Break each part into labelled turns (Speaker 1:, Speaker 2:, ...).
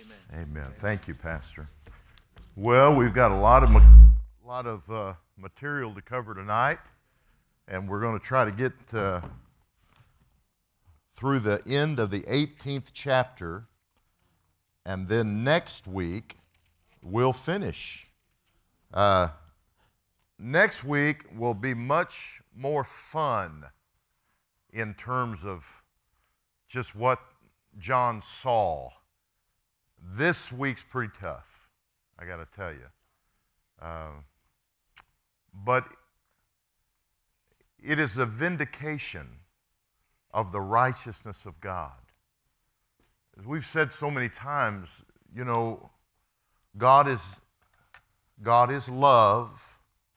Speaker 1: Amen. Thank you, Pastor. Well, we've got a lot of material to cover tonight, and we're going to try to get through the end of the 18th chapter, and then next week we'll finish. Next week will be much more fun in terms of just what John saw. This week's pretty tough, I got to tell you. But it is a vindication of the righteousness of God. As we've said so many times, you know, God is love,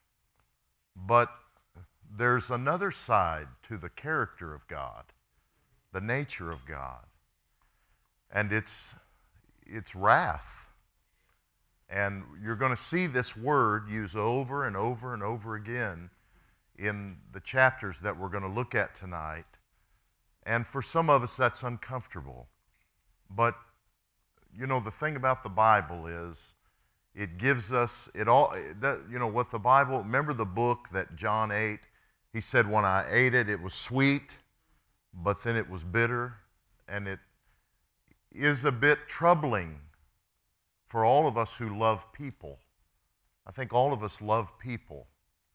Speaker 1: but there's another side to the character of God, the nature of God, and it's wrath. And you're going to see this word used over and over and over again in the chapters that we're going to look at tonight. And for some of us, that's uncomfortable. But, you know, the thing about the Bible is it gives us, what the Bible, remember the book that John ate? He said, when I ate it, it was sweet, but then it was bitter. And it is a bit troubling for all of us who love people. I think all of us love people.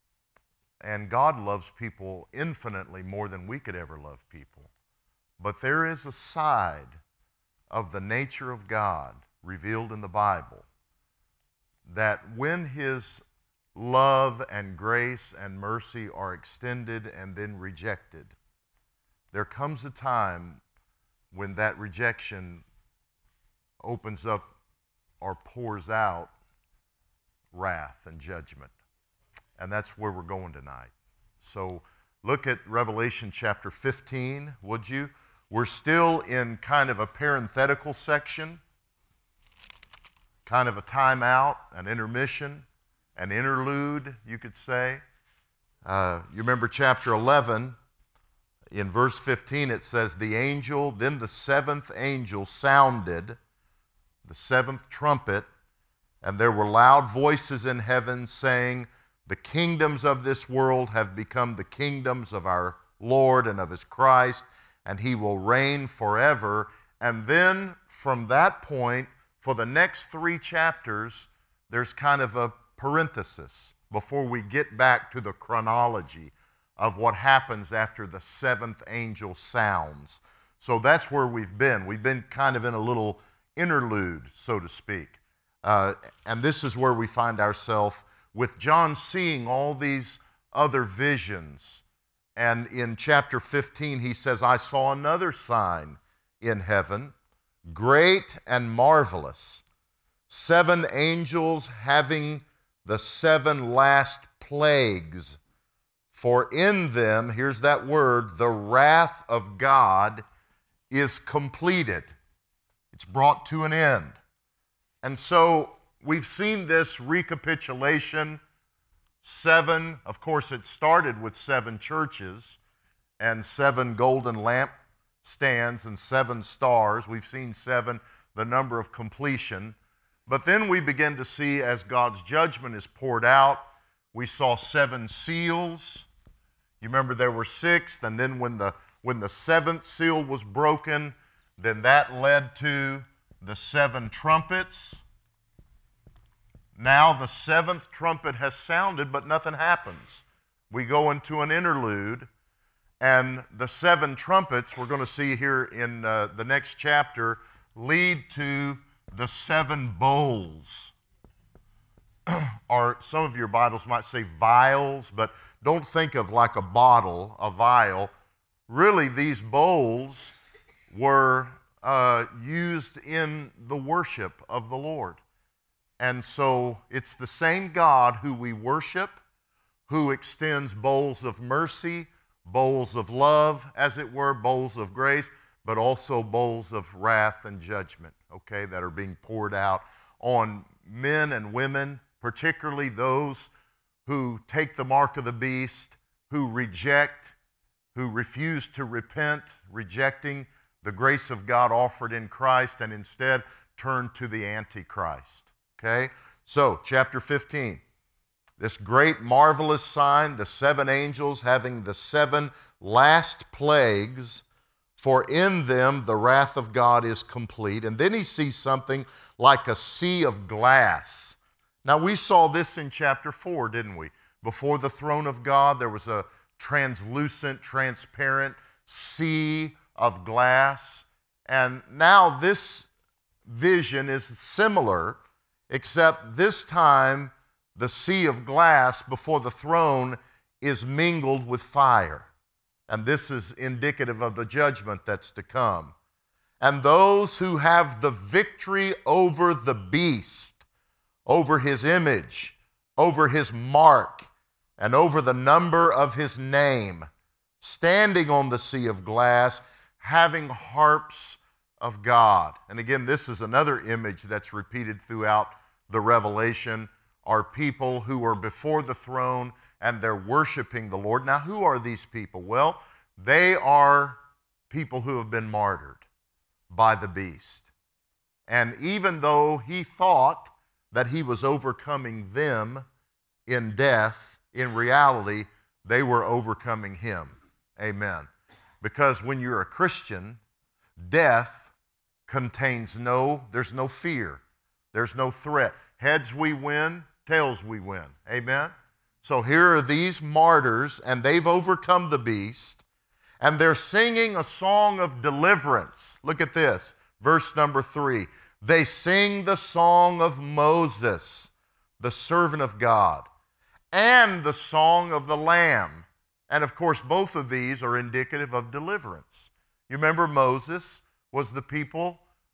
Speaker 1: And God loves people infinitely more than we could ever love people. But there is a side of the nature of God revealed in the Bible that when His love and grace and mercy are extended and then rejected, there comes a time when that rejection opens up or pours out wrath and judgment. And that's where we're going tonight. So look at Revelation chapter 15, would you? We're still in kind of a parenthetical section, kind of a timeout, an intermission, an interlude, you could say. You remember chapter 11, in verse 15 it says, then the seventh angel sounded the seventh trumpet, and there were loud voices in heaven saying, the kingdoms of this world have become the kingdoms of our Lord and of His Christ, and He will reign forever. And then from that point, for the next 3 chapters, there's kind of a parenthesis before we get back to the chronology of what happens after the seventh angel sounds. So that's where we've been. We've been kind of in a little interlude, so to speak. And this is where we find ourselves with John seeing all these other visions. And in chapter 15, he says, I saw another sign in heaven, great and marvelous, 7 angels having the 7 last plagues. For in them, here's that word, the wrath of God is completed. It's brought to an end. And so we've seen this recapitulation. 7, of course, it started with 7 churches and 7 golden lampstands and 7 stars. We've seen 7, the number of completion. But then we begin to see as God's judgment is poured out, we saw 7 seals. You remember there were 6, and then when the 7th seal was broken, then that led to the 7 trumpets. Now the 7th trumpet has sounded, but nothing happens. We go into an interlude, and the 7 trumpets, we're going to see here in the next chapter, lead to the 7 bowls. Or some of your Bibles might say vials, but don't think of like a bottle, a vial. Really, these bowls were used in the worship of the Lord. And so it's the same God who we worship, who extends bowls of mercy, bowls of love, as it were, bowls of grace, but also bowls of wrath and judgment, okay, that are being poured out on men and women, particularly those who take the mark of the beast, who reject, who refuse to repent, rejecting the grace of God offered in Christ, and instead turn to the Antichrist. Okay? So, chapter 15. This great, marvelous sign, the 7 angels having the 7 last plagues, for in them the wrath of God is complete. And then he sees something like a sea of glass. Now, we saw this in chapter 4, didn't we? Before the throne of God, there was a translucent, transparent sea of glass. And now this vision is similar, except this time the sea of glass before the throne is mingled with fire. And this is indicative of the judgment that's to come. And those who have the victory over the beast, over his image, over his mark, and over the number of his name, standing on the sea of glass, having harps of God. And again, this is another image that's repeated throughout the Revelation, are people who are before the throne and they're worshiping the Lord. Now, who are these people? Well, they are people who have been martyred by the beast. And even though he thought that he was overcoming them in death, in reality, they were overcoming him. Amen. Because when you're a Christian, death contains there's no fear. There's no threat. Heads we win, tails we win. Amen? So here are these martyrs, and they've overcome the beast, and they're singing a song of deliverance. Look at this, verse number 3. They sing the song of Moses, the servant of God, and the song of the Lamb. And of course, both of these are indicative of deliverance. You remember Moses was the people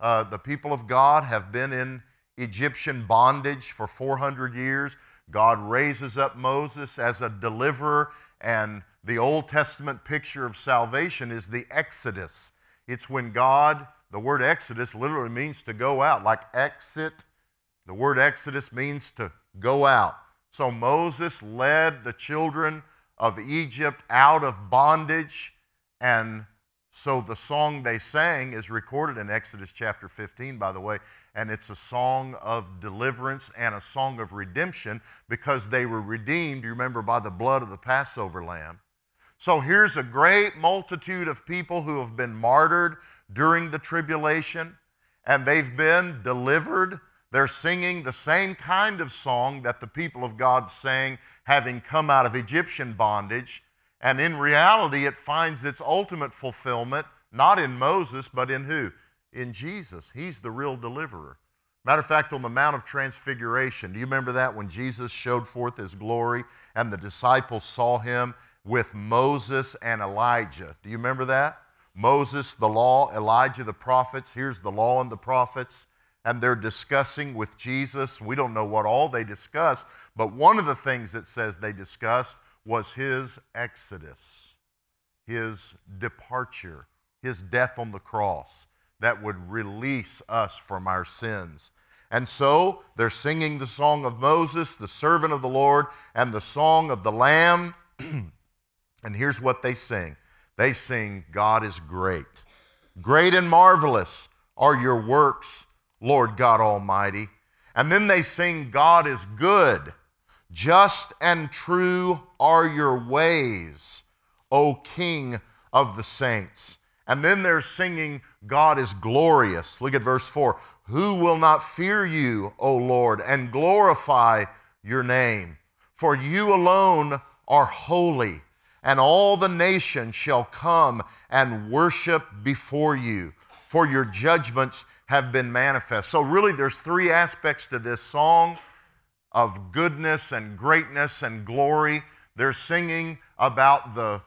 Speaker 1: of God have been in Egyptian bondage for 400 years. God raises up Moses as a deliverer, and the Old Testament picture of salvation is the Exodus. It's when God, the word Exodus literally means to go out, like exit. The word Exodus means to go out. So Moses led the children of Egypt out of bondage, and so the song they sang is recorded in Exodus chapter 15, by the way, and it's a song of deliverance and a song of redemption because they were redeemed, you remember, by the blood of the Passover lamb. So here's a great multitude of people who have been martyred during the tribulation, and they've been delivered. They're singing the same kind of song that the people of God sang having come out of Egyptian bondage. And in reality, it finds its ultimate fulfillment, not in Moses, but in who? In Jesus. He's the real deliverer. Matter of fact, on the Mount of Transfiguration, do you remember that when Jesus showed forth his glory and the disciples saw him with Moses and Elijah? Do you remember that? Moses, the law, Elijah, the prophets. Here's the law and the prophets. And they're discussing with Jesus. We don't know what all they discussed, but one of the things it says they discussed was his exodus, his departure, his death on the cross that would release us from our sins. And so they're singing the song of Moses, the servant of the Lord, and the song of the Lamb. And here's what they sing. They sing, God is great. Great and marvelous are your works, Lord God Almighty. And then they sing, God is good. Just and true are your ways, O King of the saints. And then they're singing, God is glorious. Look at verse 4. Who will not fear you, O Lord, and glorify your name? For you alone are holy, and all the nations shall come and worship before you, for your judgments have been manifest. So really there's 3 aspects to this song of goodness and greatness and glory. They're singing about the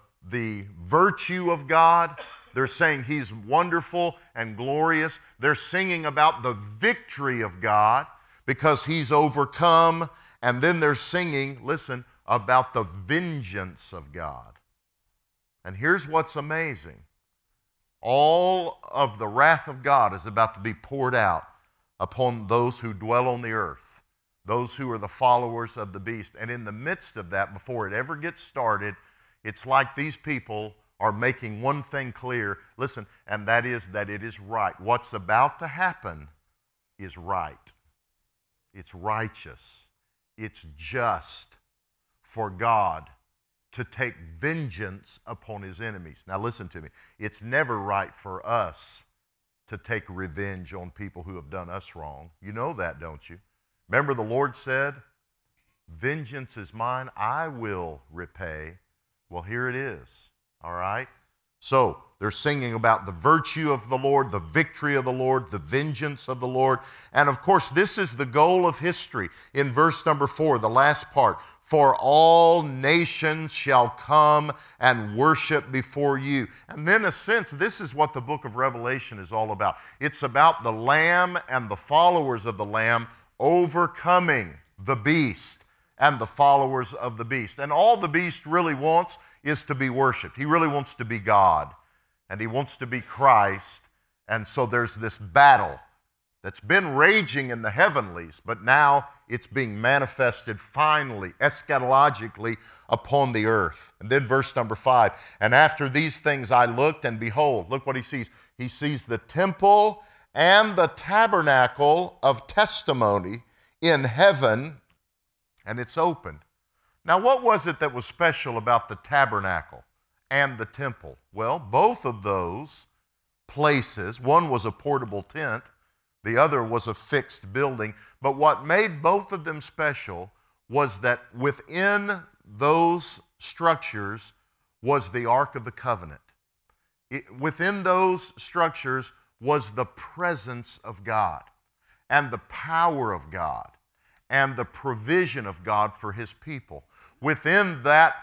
Speaker 1: virtue of God. They're saying he's wonderful and glorious. They're singing about the victory of God because he's overcome. And then they're singing, listen, about the vengeance of God. And here's what's amazing. All of the wrath of God is about to be poured out upon those who dwell on the earth, those who are the followers of the beast. And in the midst of that, before it ever gets started, it's like these people are making one thing clear, listen, and that is that it is right. What's about to happen is right. It's righteous. It's just for God to take vengeance upon his enemies. Now listen to me. It's never right for us to take revenge on people who have done us wrong. You know that, don't you? Remember the Lord said, vengeance is mine, I will repay. Well, here it is, all right? So they're singing about the virtue of the Lord, the victory of the Lord, the vengeance of the Lord. And of course, this is the goal of history. In verse number 4, the last part, for all nations shall come and worship before you. And then, in a sense, this is what the book of Revelation is all about. It's about the Lamb and the followers of the Lamb overcoming the beast and the followers of the beast. And all the beast really wants is to be worshiped. He really wants to be God, and he wants to be Christ. And so there's this battle that's been raging in the heavenlies, but now it's being manifested finally, eschatologically, upon the earth. And then verse number 5, and after these things I looked, and behold, look what he sees. He sees the temple and the tabernacle of testimony in heaven, and it's opened. Now, what was it that was special about the tabernacle and the temple? Well, both of those places, one was a portable tent, the other was a fixed building, but what made both of them special was that within those structures was the Ark of the Covenant. Within those structures was the presence of God and the power of God and the provision of God for his people. Within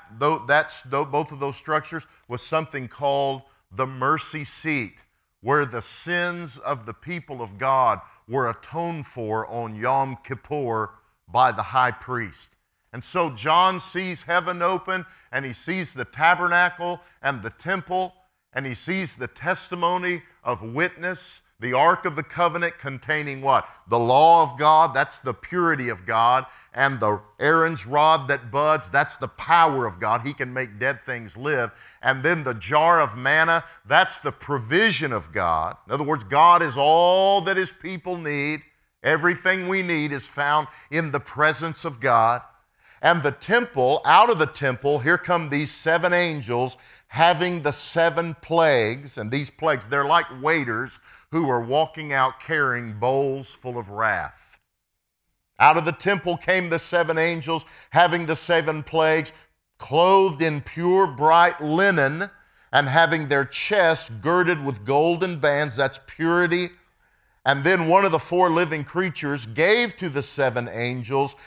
Speaker 1: both of those structures was something called the mercy seat, where the sins of the people of God were atoned for on Yom Kippur by the high priest. And so John sees heaven open, and he sees the tabernacle and the temple, and he sees the testimony of witness, the Ark of the Covenant containing what? The law of God, that's the purity of God, and the Aaron's rod that buds, that's the power of God. He can make dead things live. And then the jar of manna, that's the provision of God. In other words, God is all that his people need. Everything we need is found in the presence of God. And the temple, out of the temple, here come these 7 angels having the 7 plagues. And these plagues, they're like waiters who are walking out carrying bowls full of wrath. Out of the temple came the 7 angels having the 7 plagues, clothed in pure bright linen and having their chests girded with golden bands. That's purity. And then one of the 4 living creatures gave to the 7 angels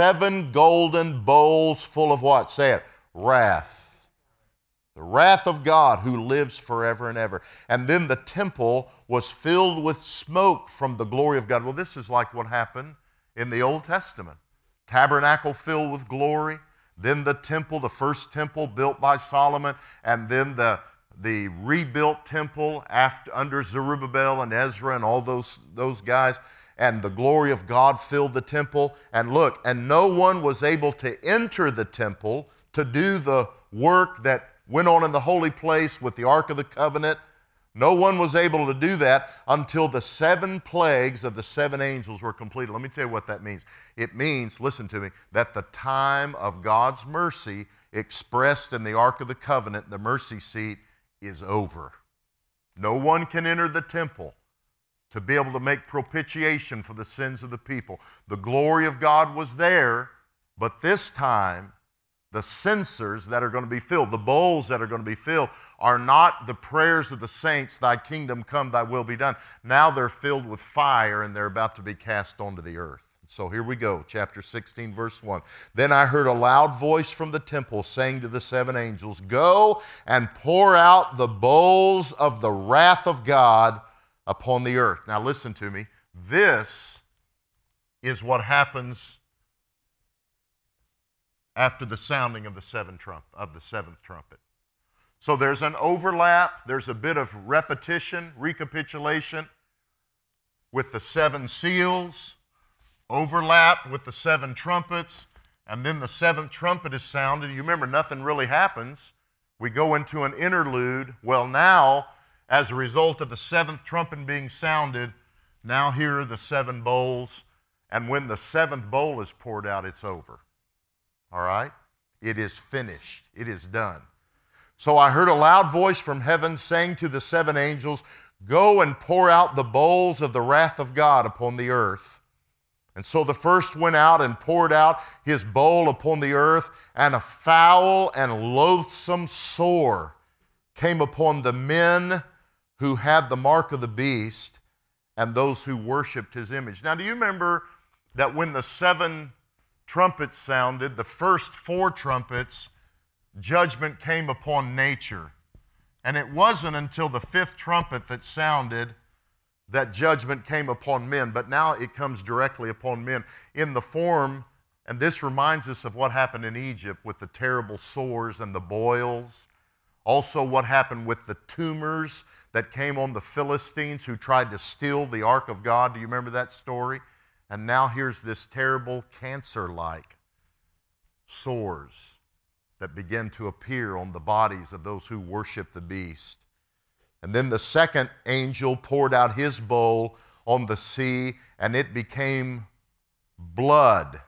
Speaker 1: 7 golden bowls full of what? Say it. Wrath. The wrath of God who lives forever and ever. And then the temple was filled with smoke from the glory of God. Well, this is like what happened in the Old Testament. Tabernacle filled with glory. Then the temple, the first temple built by Solomon. And then the rebuilt temple under Zerubbabel and Ezra and all those guys, and the glory of God filled the temple. And look, and no one was able to enter the temple to do the work that went on in the holy place with the Ark of the Covenant. No one was able to do that until the 7 plagues of the 7 angels were completed. Let me tell you what that means. It means, listen to me, that the time of God's mercy expressed in the Ark of the Covenant, the mercy seat, is over. No one can enter the temple to be able to make propitiation for the sins of the people. The glory of God was there, but this time the censers that are going to be filled, the bowls that are going to be filled, are not the prayers of the saints, thy kingdom come, thy will be done. Now they're filled with fire, and they're about to be cast onto the earth. So here we go, chapter 16, verse 1. Then I heard a loud voice from the temple saying to the 7 angels, go and pour out the bowls of the wrath of God upon the earth. Now listen to me. This is what happens after the sounding of the seventh trumpet. So there's an overlap, there's a bit of repetition, recapitulation with the 7 seals, overlap with the 7 trumpets, and then the 7th trumpet is sounded. You remember, nothing really happens. We go into an interlude. Well, now, as a result of the 7th trumpet being sounded, Now here are the 7 bowls, and when the 7th bowl is poured out, it's over. All right? It is finished. It is done. So I heard a loud voice from heaven saying to the 7 angels, "Go and pour out the bowls of the wrath of God upon the earth." And so the first went out and poured out his bowl upon the earth, and a foul and loathsome sore came upon the men who had the mark of the beast and those who worshiped his image. Now, do you remember that when the 7 trumpets sounded, the first 4 trumpets, judgment came upon nature? And it wasn't until the 5th trumpet that sounded that judgment came upon men, but now it comes directly upon men in the form, and this reminds us of what happened in Egypt with the terrible sores and the boils. Also what happened with the tumors that came on the Philistines who tried to steal the ark of God. Do you remember that story? And now here's this terrible cancer-like sores that begin to appear on the bodies of those who worship the beast. And then the 2nd angel poured out his bowl on the sea, and it became blood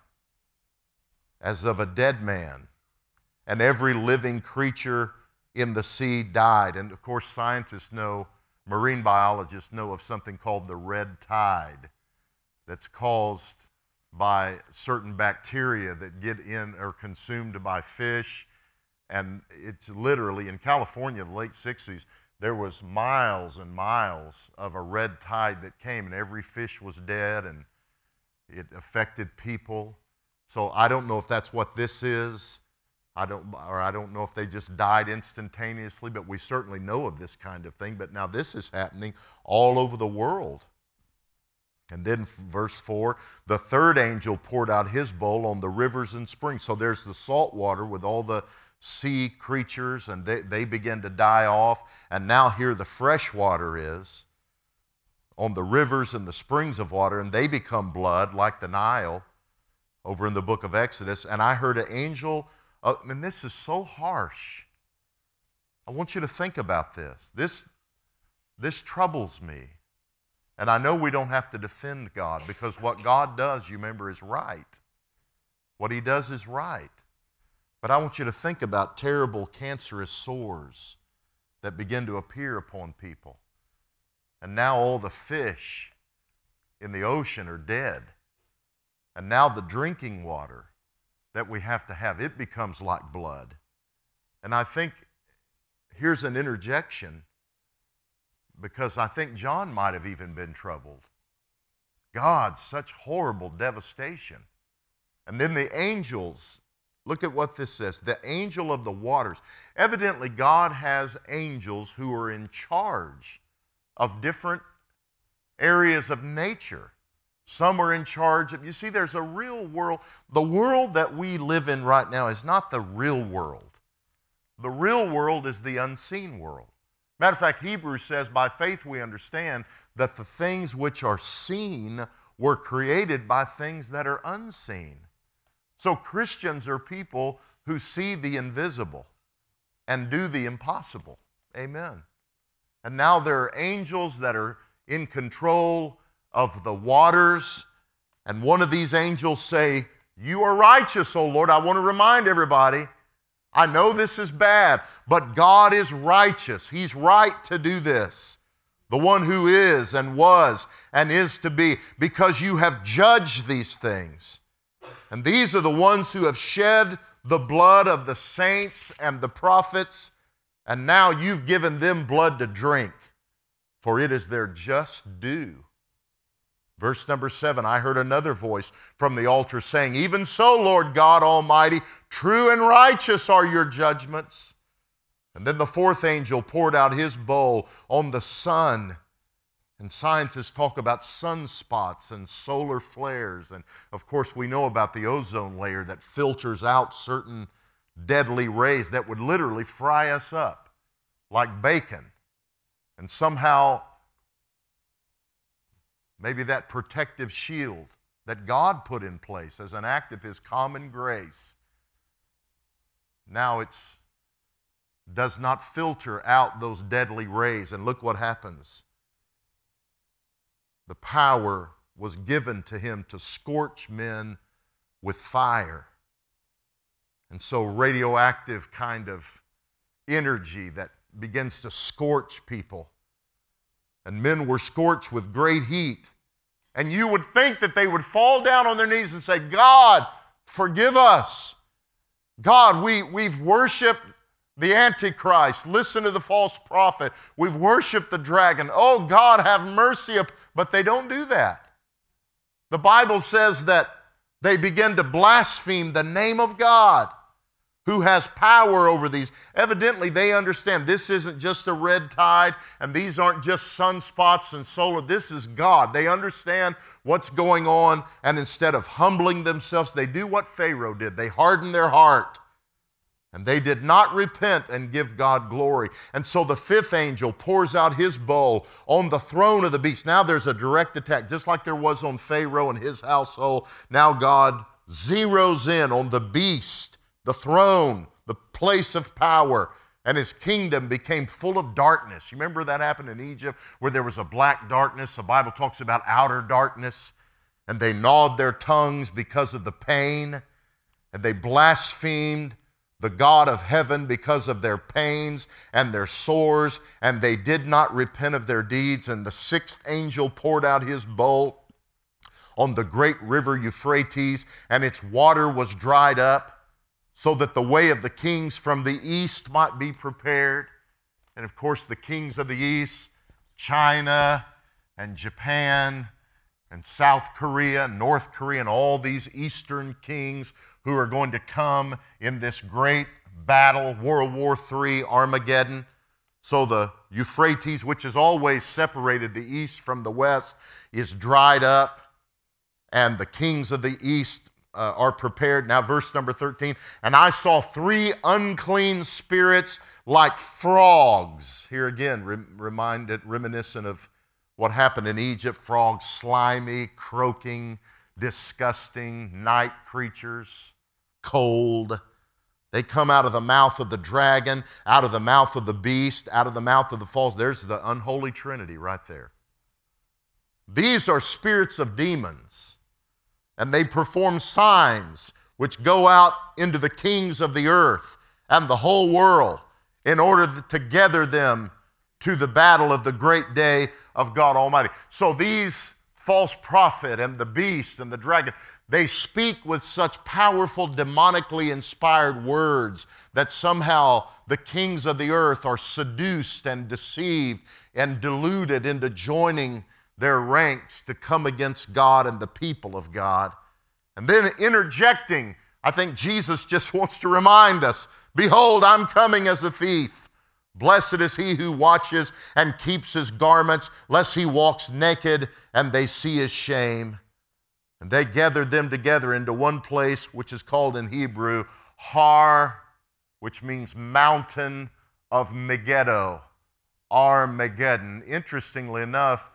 Speaker 1: as of a dead man. And every living creature in the sea died. And of course, scientists know, marine biologists know of something called the red tide that's caused by certain bacteria that get in or consumed by fish. And it's literally, in California, the late 60s, there was miles and miles of a red tide that came, and every fish was dead, and it affected people. So I don't know if that's what this is. I don't know if they just died instantaneously, but we certainly know of this kind of thing. But now this is happening all over the world. And then verse 4, the 3rd angel poured out his bowl on the rivers and springs. So there's the salt water with all the sea creatures, and they begin to die off. And now here the fresh water is on the rivers and the springs of water, and they become blood like the Nile over in the book of Exodus. And I heard an angel, and this is so harsh. I want you to think about this. This troubles me. And I know we don't have to defend God, because what God does, you remember, is right. What he does is right. But I want you to think about terrible cancerous sores that begin to appear upon people. And now all the fish in the ocean are dead. And now the drinking water that we have to have, it becomes like blood. And I think here's an interjection, because I think John might have even been troubled. God, such horrible devastation. And then the angels, look at what this says, the angel of the waters. Evidently, God has angels who are in charge of different areas of nature. Some are in charge of, you see, there's a real world. The world that we live in right now is not the real world. The real world is the unseen world. Matter of fact, Hebrews says, by faith we understand that the things which are seen were created by things that are unseen. So Christians are people who see the invisible and do the impossible. Amen. And now there are angels that are in control of the waters, and one of these angels say, "You are righteous, O Lord." I want to remind everybody, I know this is bad, but God is righteous. He's right to do this. The one who is and was and is to be, because you have judged these things. And these are the ones who have shed the blood of the saints and the prophets, and now you've given them blood to drink, for it is their just due. Verse number 7, I heard another voice from the altar saying, "Even so, Lord God Almighty, true and righteous are your judgments." And then the 4th angel poured out his bowl on the sun. And scientists talk about sunspots and solar flares. And of course, we know about the ozone layer that filters out certain deadly rays that would literally fry us up like bacon. And somehow, maybe that protective shield that God put in place as an act of his common grace, now it does not filter out those deadly rays. And look what happens. the power was given to him to scorch men with fire. And so radioactive kind of energy that begins to scorch people. And men were scorched with great heat. And you would think that they would fall down on their knees and say, God, forgive us. God, we've worshiped the Antichrist. Listen to the false prophet. We've worshiped the dragon. Oh, God, have mercy. But they don't do that. The Bible says that they begin to blaspheme the name of God, who has power over these. Evidently, they understand this isn't just a red tide, and these aren't just sunspots and solar. This is God. They understand what's going on, and instead of humbling themselves, they do what Pharaoh did. They harden their heart, and they did not repent and give God glory. And so the fifth angel pours out his bowl on the throne of the beast. Now there's a direct attack, just like there was on Pharaoh and his household. Now God zeroes in on the beast, the throne, the place of power, and his kingdom became full of darkness. You remember that happened in Egypt where there was a black darkness? The Bible talks about outer darkness, and they gnawed their tongues because of the pain, and they blasphemed the God of heaven because of their pains and their sores, and they did not repent of their deeds. And the sixth angel poured out his bowl on the great river Euphrates, and its water was dried up, so that the way of the kings from the east might be prepared. And of course, the kings of the east, China and Japan and South Korea and North Korea and all these eastern kings who are going to come in this great battle, World War III, Armageddon. So the Euphrates, which has always separated the east from the west, is dried up, and the kings of the east are prepared. Now verse number 13, and I saw three unclean spirits like frogs. Here again, reminiscent of what happened in Egypt. Frogs, slimy, croaking, disgusting, night creatures, cold. They come out of the mouth of the dragon, out of the mouth of the beast, out of the mouth of the false. There's the unholy trinity right there. These are spirits of demons, and they perform signs which go out into the kings of the earth and the whole world in order to gather them to the battle of the great day of God Almighty. So these false prophet and the beast and the dragon, they speak with such powerful, demonically inspired words that somehow the kings of the earth are seduced and deceived and deluded into joining their ranks to come against God and the people of God. And then interjecting, I think Jesus just wants to remind us, behold, I'm coming as a thief. Blessed is he who watches and keeps his garments, lest he walks naked and they see his shame. And they gathered them together into one place, which is called in Hebrew Har, which means mountain of Megiddo, Armageddon. Interestingly enough,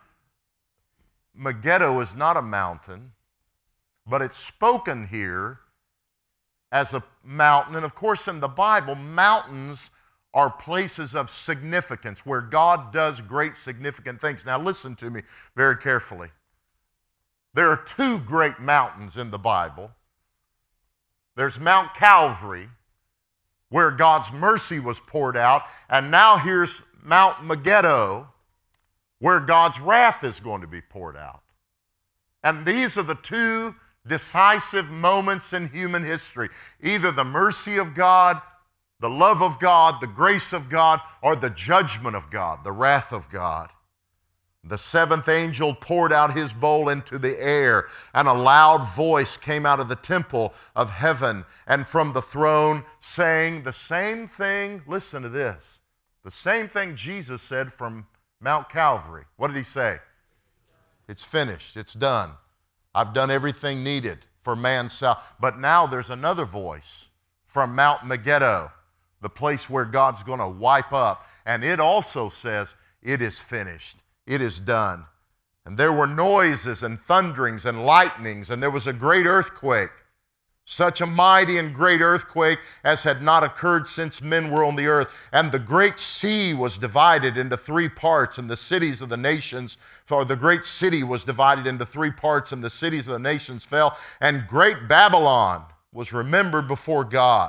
Speaker 1: Megiddo is not a mountain, but it's spoken here as a mountain. And of course, in the Bible, mountains are places of significance where God does great significant things. Now listen to me very carefully. There are two great mountains in the Bible. There's Mount Calvary, where God's mercy was poured out, and now here's Mount Megiddo, where God's wrath is going to be poured out. And these are the two decisive moments in human history. Either the mercy of God, the love of God, the grace of God, or the judgment of God, the wrath of God. The seventh angel poured out his bowl into the air, and a loud voice came out of the temple of heaven and from the throne, saying the same thing. Listen to this. The same thing Jesus said from Mount Calvary. What did he say? It's finished. It's done. I've done everything needed for man's salvation. But now there's another voice from Mount Megiddo, the place where God's going to wipe up. And it also says, it is finished. It is done. And there were noises and thunderings and lightnings, and there was a great earthquake. such a mighty and great earthquake as had not occurred since men were on the earth. And the great sea was divided into three parts, and the cities of the nations, for the great city was divided into three parts, and the cities of the nations fell. And great Babylon was remembered before God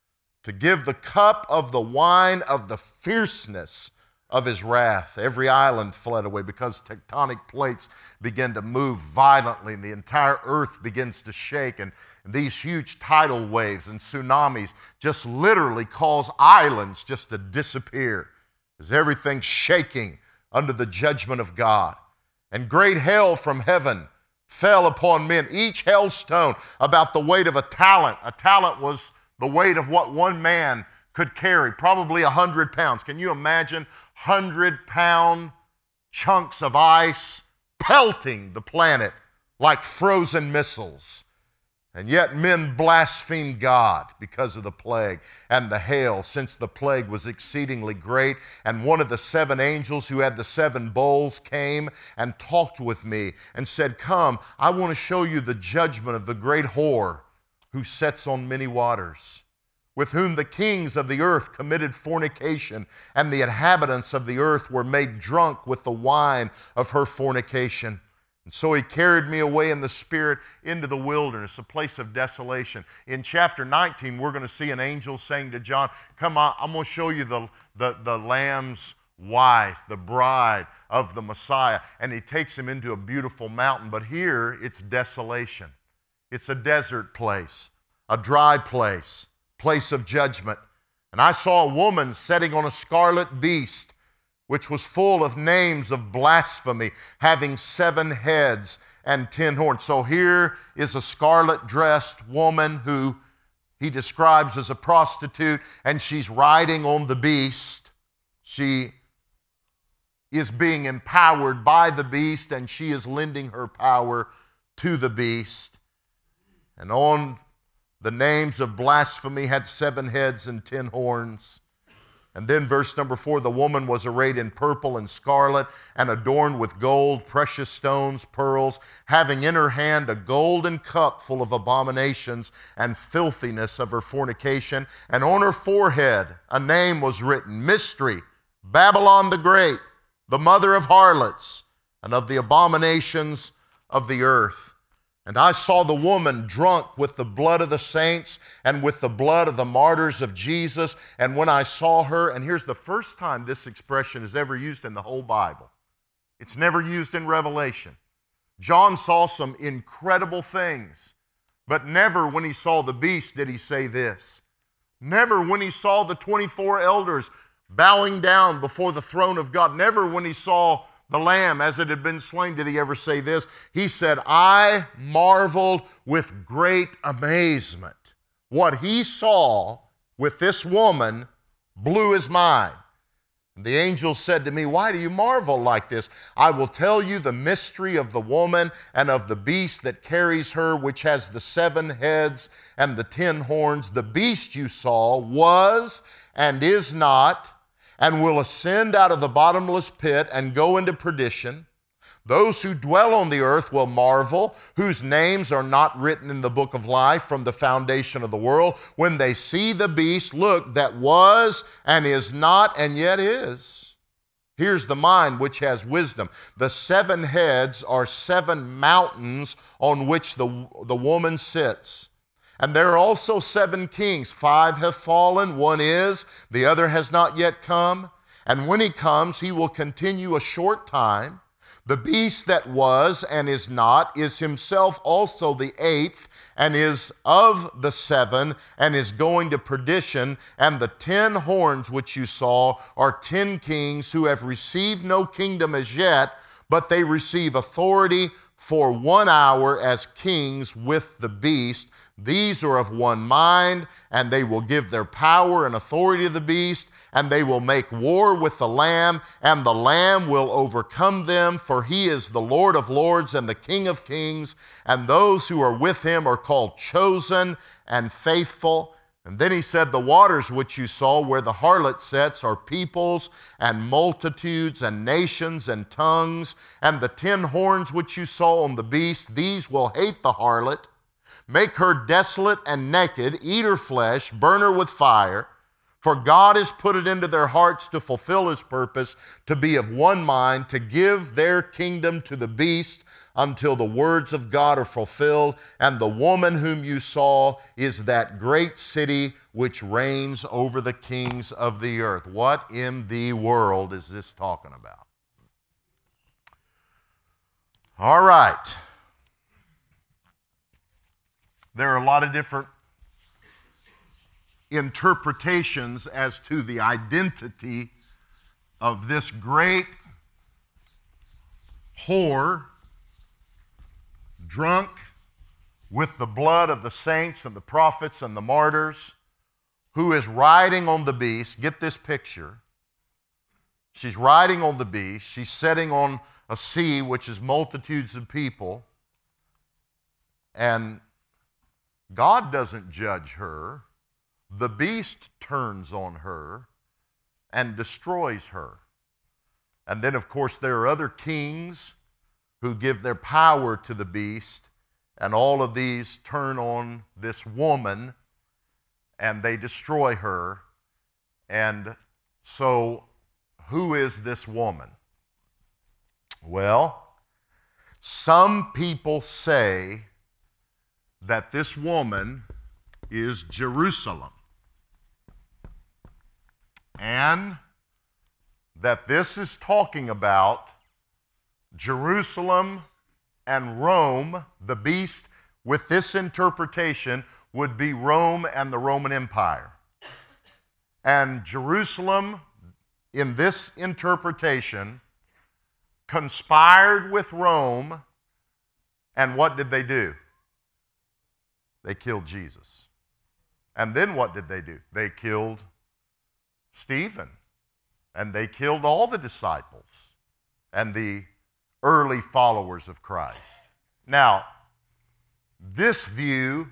Speaker 1: to give the cup of the wine of the fierceness of his wrath. Every island fled away because tectonic plates begin to move violently and the entire earth begins to shake, and these huge tidal waves and tsunamis just literally cause islands just to disappear as everything's shaking under the judgment of God. And great hail from heaven fell upon men, each hailstone about the weight of a talent. A talent was the weight of what one man could carry, probably 100 pounds. Can you imagine 100-pound chunks of ice pelting the planet like frozen missiles? And yet men blasphemed God because of the plague and the hail, since the plague was exceedingly great. And one of the seven angels who had the seven bowls came and talked with me and said, "Come, I want to show you the judgment of the great whore who sits on many waters, with whom the kings of the earth committed fornication, and the inhabitants of the earth were made drunk with the wine of her fornication." And so he carried me away in the Spirit into the wilderness, a place of desolation. In chapter 19, we're going to see an angel saying to John, "Come on, I'm going to show you the Lamb's wife, the bride of the Messiah." And he takes him into a beautiful mountain. But here, it's desolation. It's a desert place, a dry place of judgment. And I saw a woman sitting on a scarlet beast, which was full of names of blasphemy, having 7 heads and 10 horns. So here is a scarlet-dressed woman who he describes as a prostitute, and she's riding on the beast. She is being empowered by the beast, and she is lending her power to the beast. And on the names of blasphemy had 7 heads and 10 horns. And then verse number 4, the woman was arrayed in purple and scarlet and adorned with gold, precious stones, pearls, having in her hand a golden cup full of abominations and filthiness of her fornication. And on her forehead a name was written, Mystery, Babylon the Great, the mother of harlots and of the abominations of the earth. And I saw the woman drunk with the blood of the saints and with the blood of the martyrs of Jesus. And when I saw her, and here's the first time this expression is ever used in the whole Bible. It's never used in Revelation. John saw some incredible things, but never when he saw the beast did he say this. Never when he saw the 24 elders bowing down before the throne of God. Never when he saw the Lamb as it had been slain did he ever say this. He said, I marveled with great amazement. What he saw with this woman blew his mind. And the angel said to me, why do you marvel like this? I will tell you the mystery of the woman and of the beast that carries her, which has the 7 heads and the 10 horns. The beast you saw was and is not, and will ascend out of the bottomless pit and go into perdition. Those who dwell on the earth will marvel, whose names are not written in the book of life from the foundation of the world, when they see the beast, look, that was and is not and yet is. Here's the mind which has wisdom. The 7 heads are 7 mountains on which the woman sits. And there are also 7 kings. 5 have fallen, 1 is, the other has not yet come. And when he comes, he will continue a short time. The beast that was and is not is himself also the 8th, and is of the 7, and is going to perdition. And the 10 horns which you saw are 10 kings who have received no kingdom as yet, but they receive authority for 1 hour as kings with the beast. These are of one mind, and they will give their power and authority to the beast, and they will make war with the Lamb, and the Lamb will overcome them, for he is the Lord of lords and the King of kings, and those who are with him are called chosen and faithful. And then he said, the waters which you saw where the harlot sits are peoples and multitudes and nations and tongues, and the 10 horns which you saw on the beast, these will hate the harlot, Make her desolate and naked, eat her flesh, burn her with fire. For God has put it into their hearts to fulfill his purpose, to be of one mind, to give their kingdom to the beast until the words of God are fulfilled. And the woman whom you saw is that great city which reigns over the kings of the earth. What in the world is this talking about? All right. There are a lot of different interpretations as to the identity of this great whore, drunk with the blood of the saints and the prophets and the martyrs, who is riding on the beast. Get this picture. She's riding on the beast. She's sitting on a sea, which is multitudes of people. And God doesn't judge her. The beast turns on her and destroys her. And then, of course, there are other kings who give their power to the beast, and all of these turn on this woman and they destroy her. And so, who is this woman? Well, some people say that this woman is Jerusalem, and that this is talking about Jerusalem and Rome. The beast, with this interpretation, would be Rome and the Roman Empire. And Jerusalem, in this interpretation, conspired with Rome, and what did they do? They killed Jesus. And then what did they do? They killed Stephen, and they killed all the disciples and the early followers of Christ. Now, this view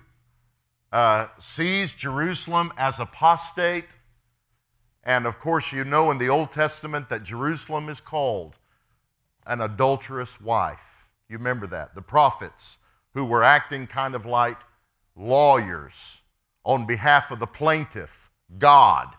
Speaker 1: sees Jerusalem as apostate, and of course you know in the Old Testament that Jerusalem is called an adulterous wife. You remember that. The prophets who were acting kind of like lawyers on behalf of the plaintiff, God,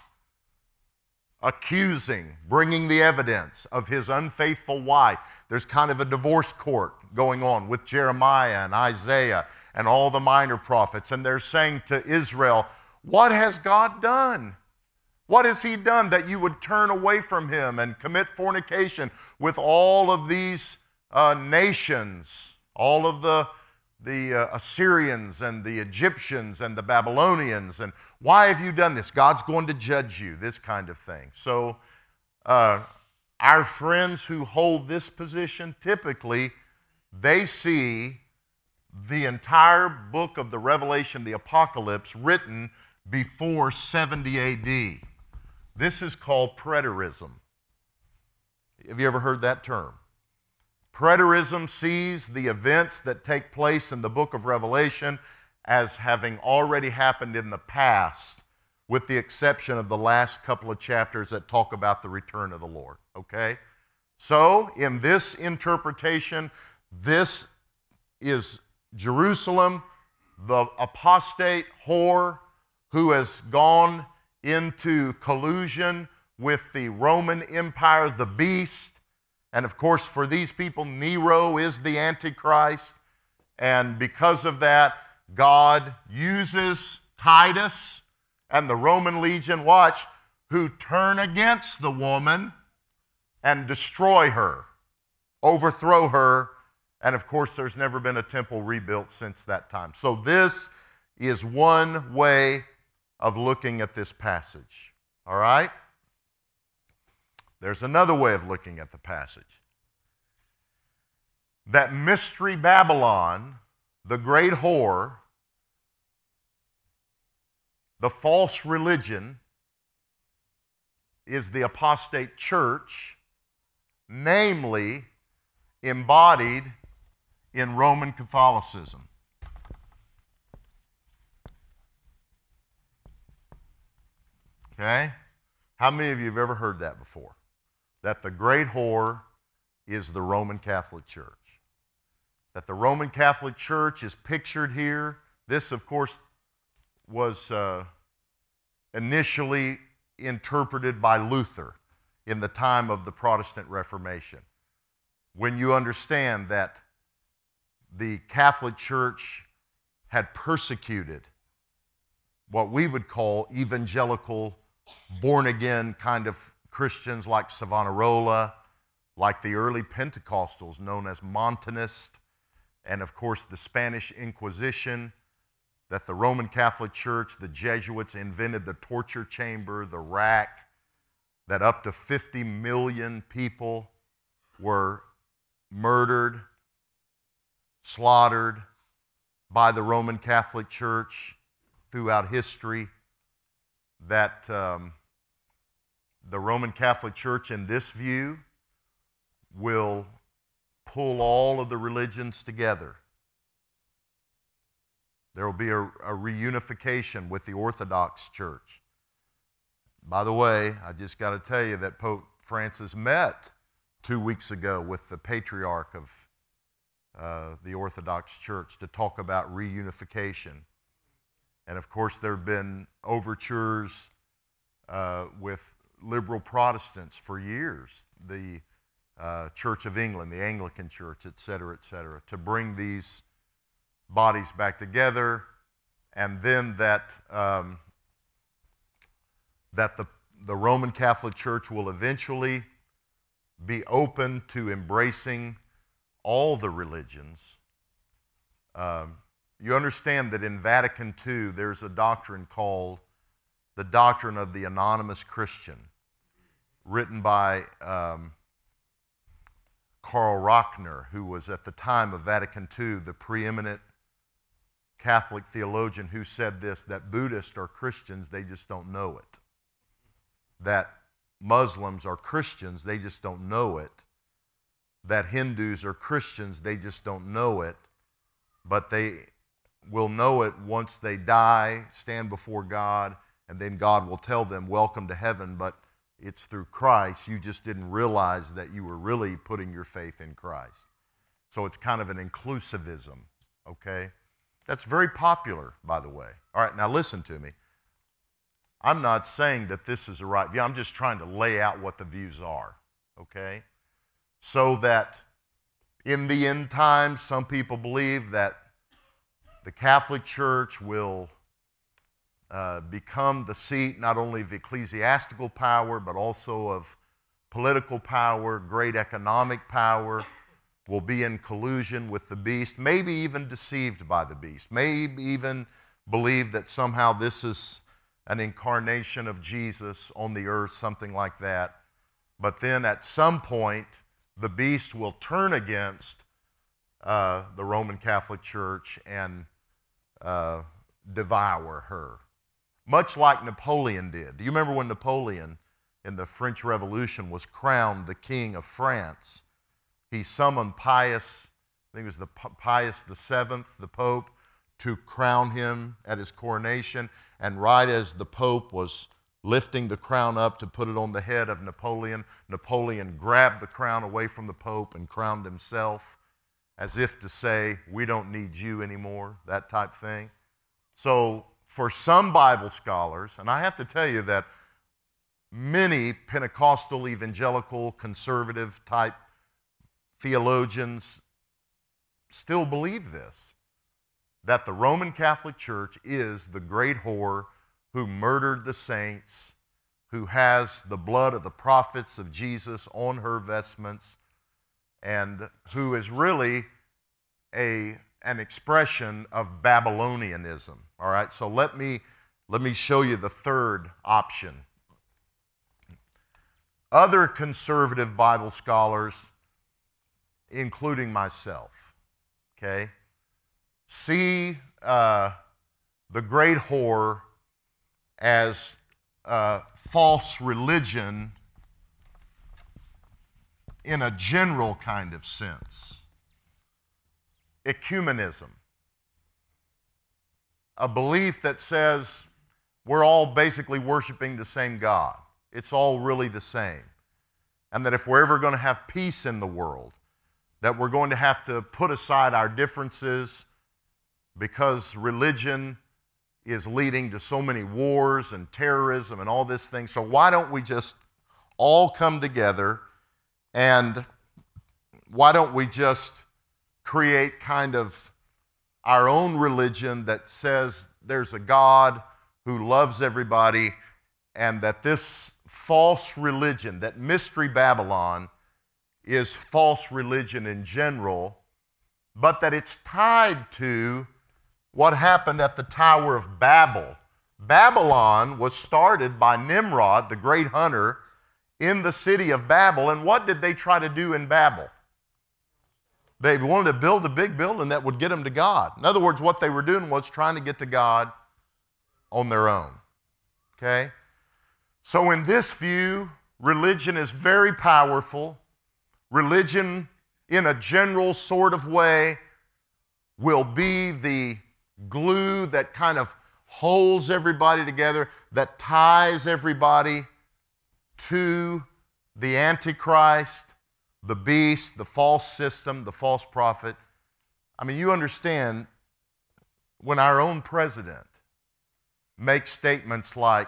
Speaker 1: accusing, bringing the evidence of his unfaithful wife. There's kind of a divorce court going on with Jeremiah and Isaiah and all the minor prophets, and they're saying to Israel, what has God done? What has he done that you would turn away from him and commit fornication with all of these nations, all of the Assyrians and the Egyptians and the Babylonians, and why have you done this? God's going to judge you, this kind of thing. So our friends who hold this position, typically, they see the entire book of the Revelation, the Apocalypse, written before 70 A.D. This is called preterism. Have you ever heard that term? Preterism sees the events that take place in the book of Revelation as having already happened in the past, with the exception of the last couple of chapters that talk about the return of the Lord. Okay? So, in this interpretation, this is Jerusalem, the apostate whore who has gone into collusion with the Roman Empire, the beast. And of course, for these people, Nero is the Antichrist. And because of that, God uses Titus and the Roman legion, watch, who turn against the woman and destroy her, overthrow her. And of course, there's never been a temple rebuilt since that time. So this is one way of looking at this passage. All right? There's another way of looking at the passage. That mystery Babylon, the great whore, the false religion, is the apostate church, namely embodied in Roman Catholicism. Okay? How many of you have ever heard that before? That the great whore is the Roman Catholic Church. That the Roman Catholic Church is pictured here This, of course, was initially interpreted by Luther in the time of the Protestant Reformation. When you understand that the Catholic Church had persecuted what we would call evangelical, born-again kind of Christians like Savonarola, like the early Pentecostals known as Montanists, and of course the Spanish Inquisition, that the Roman Catholic Church, the Jesuits invented the torture chamber, the rack, that up to 50 million people were murdered, slaughtered by the Roman Catholic Church throughout history, that the Roman Catholic Church, in this view, will pull all of the religions together. There will be a reunification with the Orthodox Church. By the way, I just got to tell you that Pope Francis met 2 weeks ago with the Patriarch of the Orthodox Church to talk about reunification. And of course, there have been overtures with liberal Protestants for years, the Church of England, the Anglican Church, et cetera, to bring these bodies back together, and then that the Roman Catholic Church will eventually be open to embracing all the religions. You understand that in Vatican II, there's a doctrine called the doctrine of the anonymous Christian, written by Karl Rahner, who was at the time of Vatican II the preeminent Catholic theologian, who said this, that Buddhists are Christians, they just don't know it. That Muslims are Christians, they just don't know it. That Hindus are Christians, they just don't know it. But they will know it once they die, stand before God, and then God will tell them, welcome to heaven, but it's through Christ. You just didn't realize that you were really putting your faith in Christ. So it's kind of an inclusivism, okay? That's very popular, by the way. All right, now listen to me. I'm not saying that this is the right view. I'm just trying to lay out what the views are, okay? So that in the end times, some people believe that the Catholic Church will become the seat not only of ecclesiastical power, but also of political power, great economic power, will be in collusion with the beast, maybe even deceived by the beast, maybe even believe that somehow this is an incarnation of Jesus on the earth, something like that. But then at some point, the beast will turn against the Roman Catholic Church and devour her, much like Napoleon did. Do you remember when Napoleon, in the French Revolution, was crowned the King of France? He summoned Pius, I think it was the Pius VII, the Pope, to crown him at his coronation. And right as the Pope was lifting the crown up to put it on the head of Napoleon, Napoleon grabbed the crown away from the Pope and crowned himself, as if to say, we don't need you anymore, that type thing. So for some Bible scholars, and I have to tell you that many Pentecostal, evangelical, conservative type theologians still believe this, that the Roman Catholic Church is the great whore who murdered the saints, who has the blood of the prophets of Jesus on her vestments, and who is really an expression of Babylonianism. All right, so let me show you the third option. Other conservative Bible scholars, including myself, okay, see the great whore as false religion in a general kind of sense. Ecumenism, a belief that says we're all basically worshiping the same God. It's all really the same. And that if we're ever going to have peace in the world, that we're going to have to put aside our differences because religion is leading to so many wars and terrorism and all this thing. So why don't we just all come together, and why don't we just create kind of our own religion that says there's a God who loves everybody, and that this false religion, that Mystery Babylon, is false religion in general, but that it's tied to what happened at the Tower of Babel. Babylon was started by Nimrod, the great hunter, in the city of Babel. And what did they try to do in Babel? They wanted to build a big building that would get them to God. In other words, what they were doing was trying to get to God on their own. Okay? So in this view, religion is very powerful. Religion, in a general sort of way, will be the glue that kind of holds everybody together, that ties everybody to the Antichrist, the beast, the false system, the false prophet. I mean, you understand, when our own president makes statements like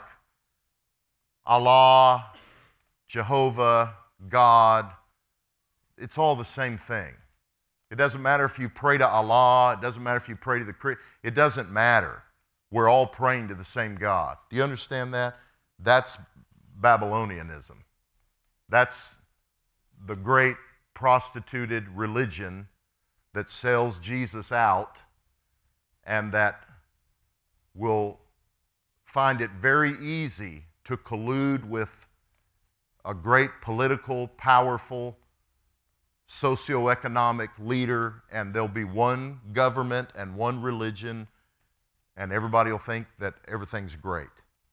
Speaker 1: Allah, Jehovah, God, it's all the same thing. It doesn't matter if you pray to Allah, it doesn't matter if you pray to the Christ, it doesn't matter. We're all praying to the same God. Do you understand that? That's Babylonianism. That's the great prostituted religion that sells Jesus out and that will find it very easy to collude with a great political, powerful, socioeconomic leader, and there'll be one government and one religion, and everybody will think that everything's great.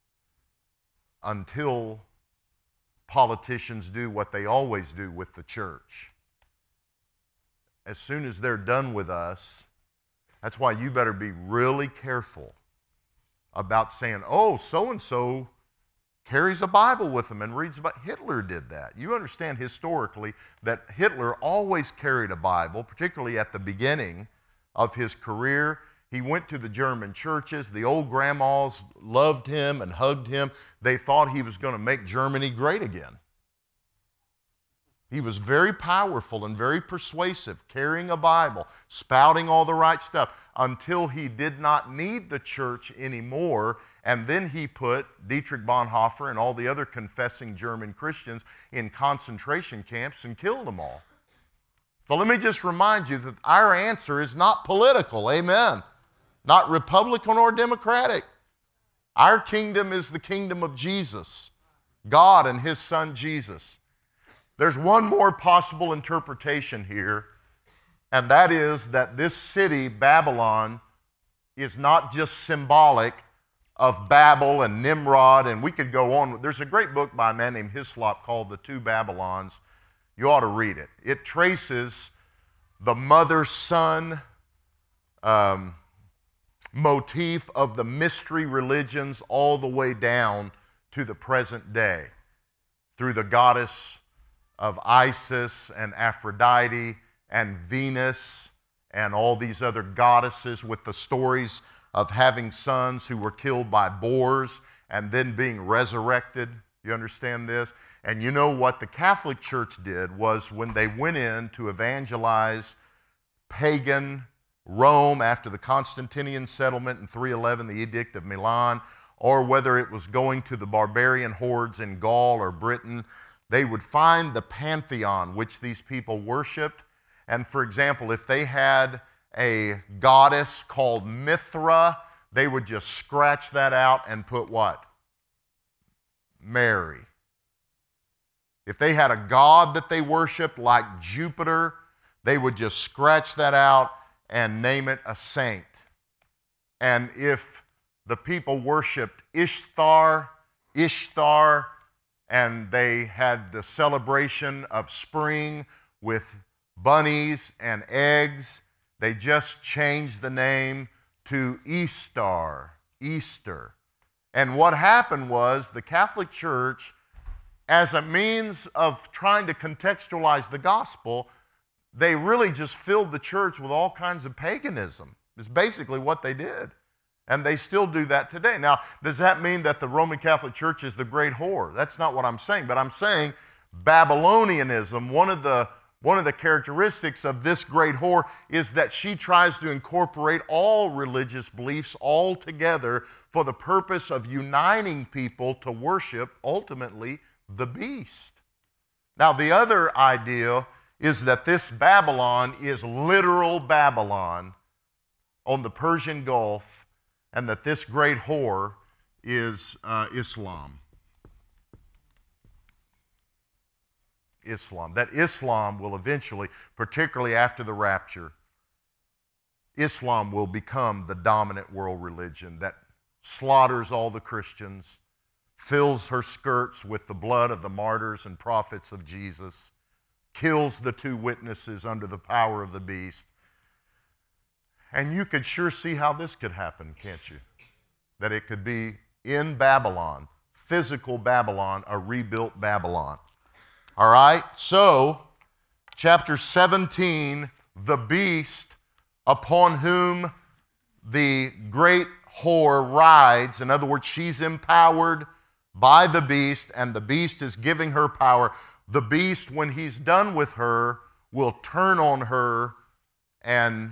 Speaker 1: Until politicians do what they always do with the church. As soon as they're done with us, that's why you better be really careful about saying, oh, so-and-so carries a Bible with him and reads about. Hitler did that. You understand historically that Hitler always carried a Bible, particularly at the beginning of his career. He went to the German churches. The old grandmas loved him and hugged him. They thought he was going to make Germany great again. He was very powerful and very persuasive, carrying a Bible, spouting all the right stuff, until he did not need the church anymore. And then he put Dietrich Bonhoeffer and all the other confessing German Christians in concentration camps and killed them all. So let me just remind you that our answer is not political, amen. Not Republican or Democratic. Our kingdom is the kingdom of Jesus, God and His Son Jesus. There's one more possible interpretation here, and that is that this city, Babylon, is not just symbolic of Babel and Nimrod, and we could go on. There's a great book by a man named Hislop called The Two Babylons. You ought to read it. It traces the mother-son motif of the mystery religions all the way down to the present day through the goddess of Isis and Aphrodite and Venus and all these other goddesses, with the stories of having sons who were killed by boars and then being resurrected. You understand this? And you know what the Catholic Church did was, when they went in to evangelize pagan Rome after the Constantinian settlement in 311, the Edict of Milan, or whether it was going to the barbarian hordes in Gaul or Britain, they would find the pantheon which these people worshiped. And for example, if they had a goddess called Mithra, they would just scratch that out and put what? Mary. If they had a god that they worshiped like Jupiter, they would just scratch that out and name it a saint. And if the people worshiped Ishtar, and they had the celebration of spring with bunnies and eggs, they just changed the name to Easter. And what happened was, the Catholic Church, as a means of trying to contextualize the gospel, they really just filled the church with all kinds of paganism. It's basically what they did. And they still do that today. Now, does that mean that the Roman Catholic Church is the great whore? That's not what I'm saying. But I'm saying Babylonianism, one of the characteristics of this great whore is that she tries to incorporate all religious beliefs all together for the purpose of uniting people to worship, ultimately, the beast. Now, the other idea is that this Babylon is literal Babylon on the Persian Gulf, and that this great whore is Islam. Islam. That Islam will eventually, particularly after the rapture, Islam will become the dominant world religion that slaughters all the Christians, fills her skirts with the blood of the martyrs and prophets of Jesus, kills the two witnesses under the power of the beast. And you could sure see how this could happen, can't you? That it could be in Babylon, physical Babylon, a rebuilt Babylon. All right? So, chapter 17, the beast upon whom the great whore rides. In other words, she's empowered by the beast, and the beast is giving her power. The beast, when he's done with her, will turn on her, and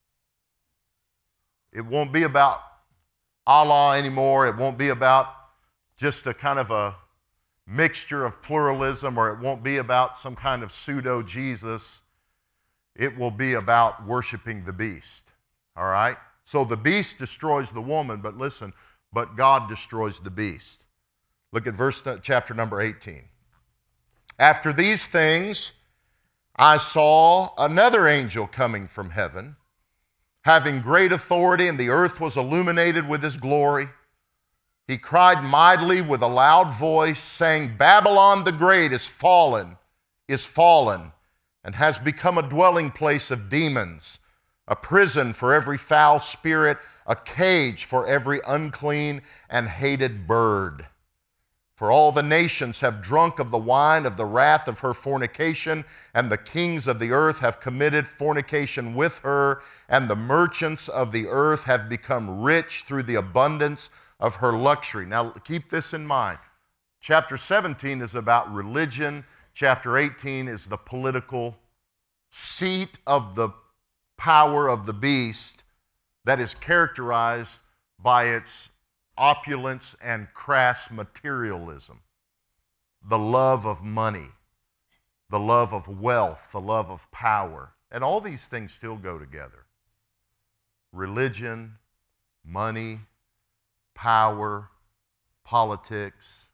Speaker 1: it won't be about Allah anymore. It won't be about just a kind of a mixture of pluralism, or it won't be about some kind of pseudo-Jesus. It will be about worshiping the beast. All right? So the beast destroys the woman, but listen, but God destroys the beast. Look at chapter number 18. After these things, I saw another angel coming from heaven, having great authority, and the earth was illuminated with his glory. He cried mightily with a loud voice, saying, Babylon the Great is fallen, and has become a dwelling place of demons, a prison for every foul spirit, a cage for every unclean and hated bird. For all the nations have drunk of the wine of the wrath of her fornication, and the kings of the earth have committed fornication with her, and the merchants of the earth have become rich through the abundance of her luxury. Now, keep this in mind. Chapter 17 is about religion. Chapter 18 is the political seat of the power of the beast that is characterized by its opulence and crass materialism, the love of money, the love of wealth, the love of power. And all these things still go together. Religion, money, power, politics.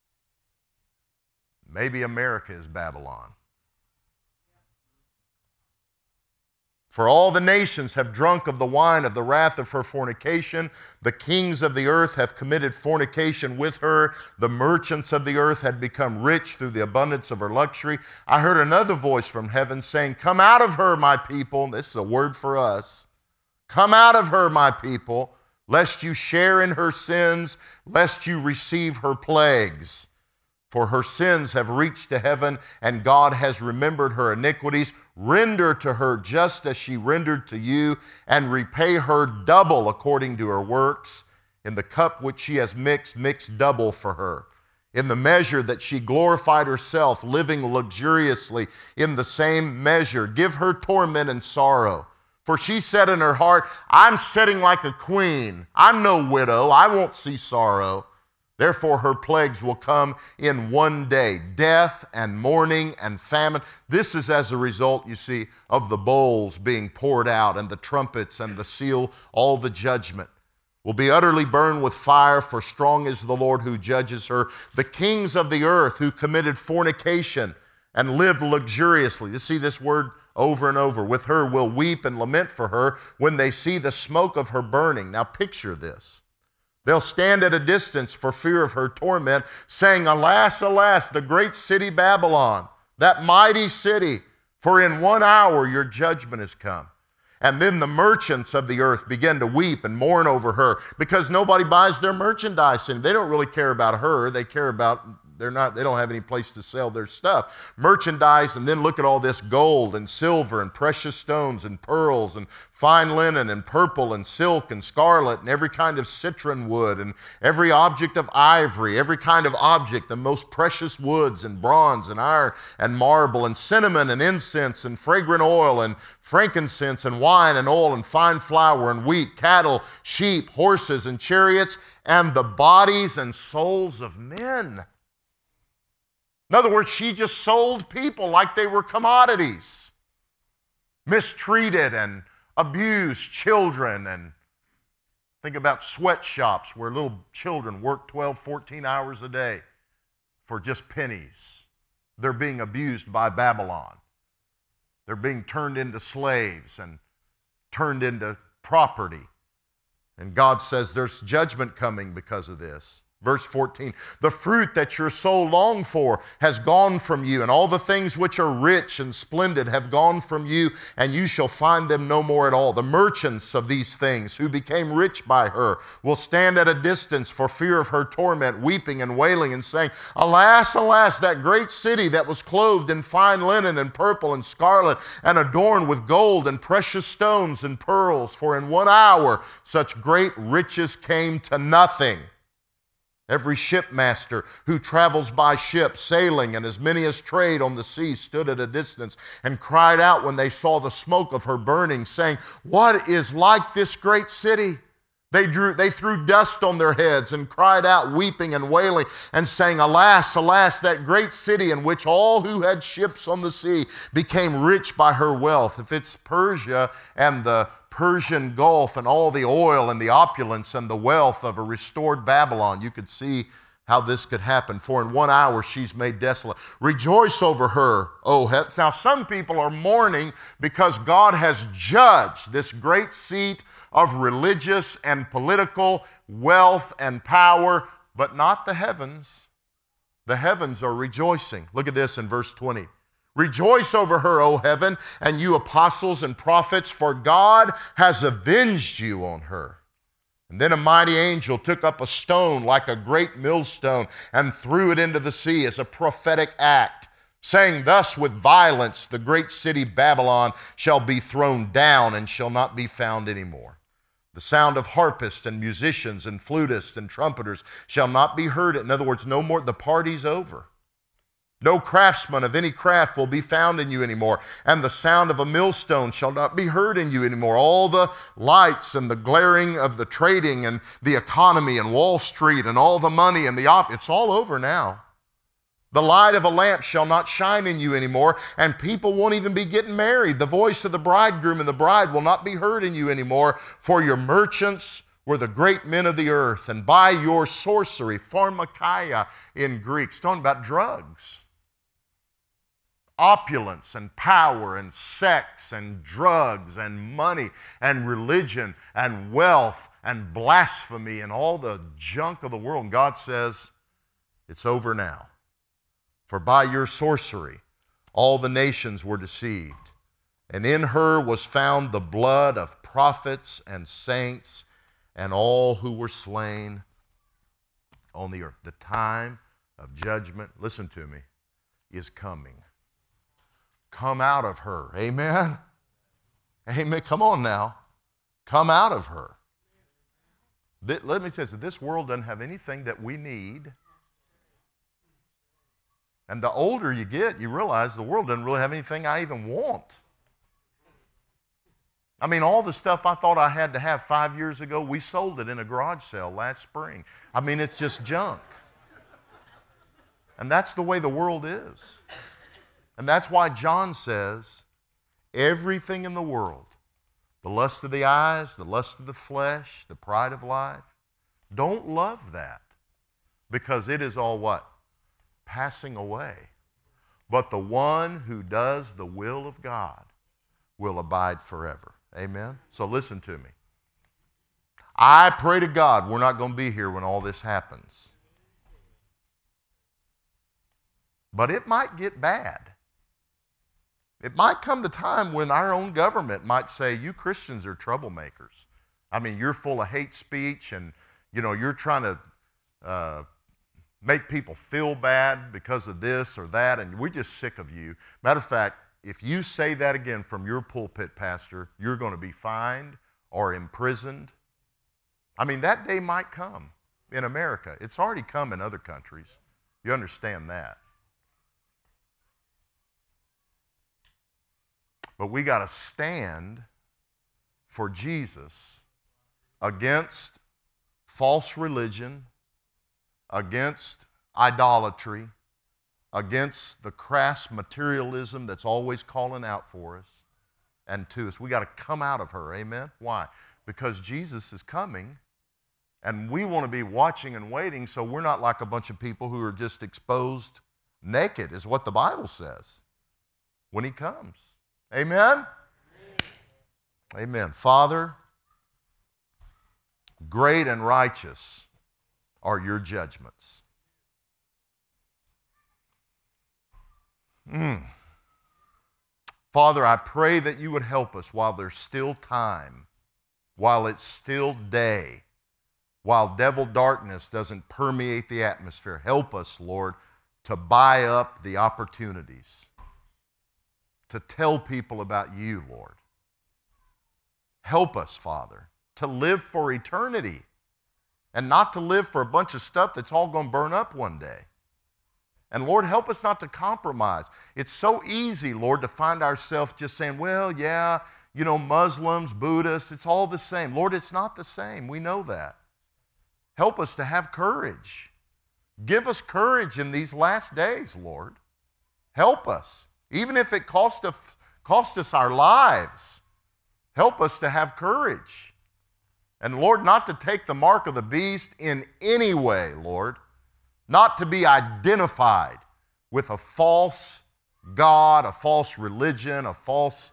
Speaker 1: Maybe America is Babylon. For all the nations have drunk of the wine of the wrath of her fornication. The kings of the earth have committed fornication with her. The merchants of the earth had become rich through the abundance of her luxury. I heard another voice from heaven saying, Come out of her, my people. This is a word for us. Come out of her, my people, lest you share in her sins, lest you receive her plagues. For her sins have reached to heaven, and God has remembered her iniquities. Render to her just as she rendered to you, and repay her double according to her works. In the cup which she has mixed, mix double for her. In the measure that she glorified herself, living luxuriously, in the same measure, give her torment and sorrow. For she said in her heart, I'm sitting like a queen. I'm no widow. I won't see sorrow. Therefore, her plagues will come in one day, death and mourning and famine. This is as a result, you see, of the bowls being poured out and the trumpets and the seal, all the judgment will be utterly burned with fire, for strong is the Lord who judges her. The kings of the earth who committed fornication and lived luxuriously. You see this word over and over. With her will weep and lament for her when they see the smoke of her burning. Now picture this. They'll stand at a distance for fear of her torment, saying, Alas, alas, the great city Babylon, that mighty city, for in 1 hour your judgment has come. And then the merchants of the earth begin to weep and mourn over her, because nobody buys their merchandise, and they don't really care about her. They care about They don't have any place to sell their stuff. Merchandise, and then look at all this gold and silver and precious stones and pearls and fine linen and purple and silk and scarlet and every kind of citron wood and every object of ivory, every kind of object, the most precious woods and bronze and iron and marble and cinnamon and incense and fragrant oil and frankincense and wine and oil and fine flour and wheat, cattle, sheep, horses and chariots, and the bodies and souls of men. In other words, she just sold people like they were commodities, mistreated and abused children. And think about sweatshops where little children work 12, 14 hours a day for just pennies. They're being abused by Babylon. They're being turned into slaves and turned into property. And God says there's judgment coming because of this. Verse 14, the fruit that your soul longed for has gone from you, and all the things which are rich and splendid have gone from you, and you shall find them no more at all. The merchants of these things who became rich by her will stand at a distance for fear of her torment, weeping and wailing and saying, alas, alas, that great city that was clothed in fine linen and purple and scarlet and adorned with gold and precious stones and pearls, for in 1 hour such great riches came to nothing. Every shipmaster who travels by ship, sailing, and as many as trade on the sea stood at a distance and cried out when they saw the smoke of her burning, saying, what is like this great city? They threw dust on their heads and cried out, weeping and wailing, and saying, alas, alas, that great city in which all who had ships on the sea became rich by her wealth. If it's Persia and the Persian Gulf and all the oil and the opulence and the wealth of a restored Babylon, you could see how this could happen. For in 1 hour she's made desolate. Rejoice over her, O heavens. Now some people are mourning because God has judged this great seat of religious and political wealth and power, but not the heavens. The heavens are rejoicing. Look at this in verse 20. Rejoice over her, O heaven, and you apostles and prophets, for God has avenged you on her. And then a mighty angel took up a stone like a great millstone and threw it into the sea as a prophetic act, saying thus with violence, the great city Babylon shall be thrown down and shall not be found anymore. The sound of harpists and musicians and flutists and trumpeters shall not be heard. In other words, no more, the party's over. No craftsman of any craft will be found in you anymore, and the sound of a millstone shall not be heard in you anymore. All the lights and the glaring of the trading and the economy and Wall Street and all the money and it's all over now. The light of a lamp shall not shine in you anymore, and people won't even be getting married. The voice of the bridegroom and the bride will not be heard in you anymore, for your merchants were the great men of the earth, and by your sorcery, pharmakeia in Greek, it's talking about drugs. Opulence and power and sex and drugs and money and religion and wealth and blasphemy and all the junk of the world. And God says, it's over now. For by your sorcery, all the nations were deceived. And in her was found the blood of prophets and saints and all who were slain on the earth. The time of judgment, listen to me, is coming. Come out of her. Amen? Amen. Come on now. Come out of her. Let me tell you, this world doesn't have anything that we need. And the older you get, you realize the world doesn't really have anything I even want. I mean, all the stuff I thought I had to have 5 years ago, we sold it in a garage sale last spring. I mean, it's just junk. And that's the way the world is. And that's why John says, everything in the world, the lust of the eyes, the lust of the flesh, the pride of life, don't love that, because it is all what? Passing away. But the one who does the will of God will abide forever. Amen? So listen to me. I pray to God we're not going to be here when all this happens. But it might get bad. It might come the time when our own government might say, you Christians are troublemakers. I mean, you're full of hate speech and, you're trying to make people feel bad because of this or that, and we're just sick of you. Matter of fact, if you say that again from your pulpit, Pastor, you're going to be fined or imprisoned. I mean, that day might come in America. It's already come in other countries. You understand that. But we got to stand for Jesus against false religion, against idolatry, against the crass materialism that's always calling out for us and to us. We got to come out of her, amen? Why? Because Jesus is coming, and we want to be watching and waiting so we're not like a bunch of people who are just exposed naked, is what the Bible says, when he comes. Amen? Amen. Father, great and righteous are your judgments. Father, I pray that you would help us while there's still time, while it's still day, while devil darkness doesn't permeate the atmosphere. Help us, Lord, to buy up the opportunities to tell people about you, Lord. Help us, Father, to live for eternity and not to live for a bunch of stuff that's all going to burn up one day. And Lord, help us not to compromise. It's so easy, Lord, to find ourselves just saying, well, yeah, you know, Muslims, Buddhists, it's all the same. Lord, it's not the same. We know that. Help us to have courage. Give us courage in these last days, Lord. Help us. Even if it cost us our lives, help us to have courage. And Lord, not to take the mark of the beast in any way, Lord. Not to be identified with a false God, a false religion, a false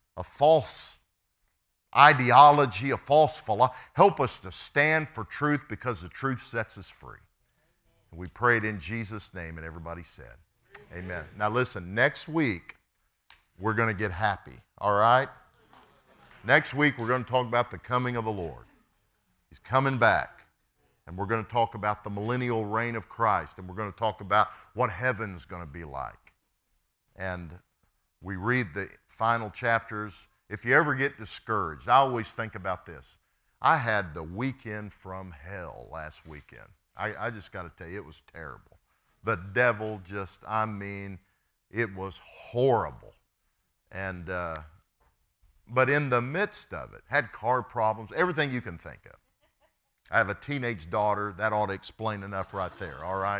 Speaker 1: ideology, a false philosophy. Help us to stand for truth because the truth sets us free. And we prayed in Jesus' name, and everybody said, amen. Now listen, next week, we're going to get happy, all right? Next week, we're going to talk about the coming of the Lord. He's coming back. And we're going to talk about the millennial reign of Christ. And we're going to talk about what heaven's going to be like. And we read the final chapters. If you ever get discouraged, I always think about this. I had the weekend from hell last weekend. I just got to tell you, it was terrible. The devil just, it was horrible. And, but in the midst of it, had car problems, everything you can think of. I have a teenage daughter. That ought to explain enough right there, all right?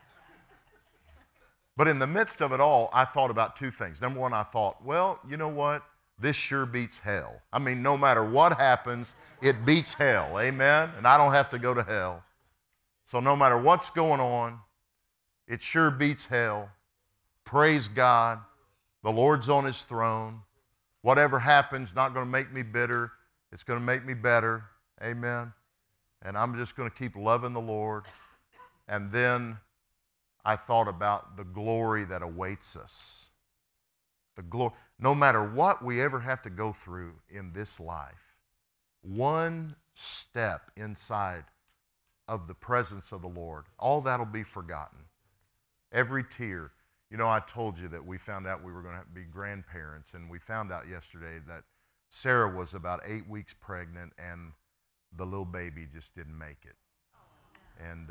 Speaker 1: But in the midst of it all, I thought about two things. Number one, I thought, well, you know what? This sure beats hell. I mean, no matter what happens, it beats hell, amen? And I don't have to go to hell. So no matter what's going on, it sure beats hell. Praise God. The Lord's on his throne. Whatever happens, not going to make me bitter. It's going to make me better, amen? And I'm just going to keep loving the Lord. And then I thought about the glory that awaits us. The glory. No matter what we ever have to go through in this life, one step inside of the presence of the Lord, all that'll be forgotten. Every tear. You know, I told you that we found out we were going to be grandparents, and we found out yesterday that Sarah was about 8 weeks pregnant, and the little baby just didn't make it. And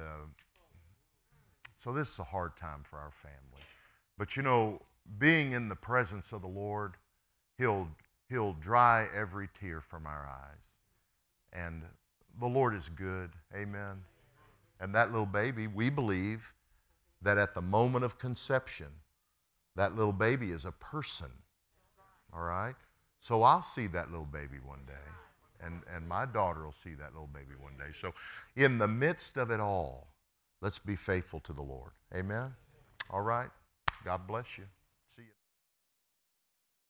Speaker 1: so this is a hard time for our family. But you know, being in the presence of the Lord, He'll dry every tear from our eyes. And the Lord is good, amen. And that little baby, we believe that at the moment of conception, that little baby is a person, all right? So I'll see that little baby one day. And my daughter will see that little baby one day. So in the midst of it all, let's be faithful to the Lord. Amen? All right? God bless you. See you.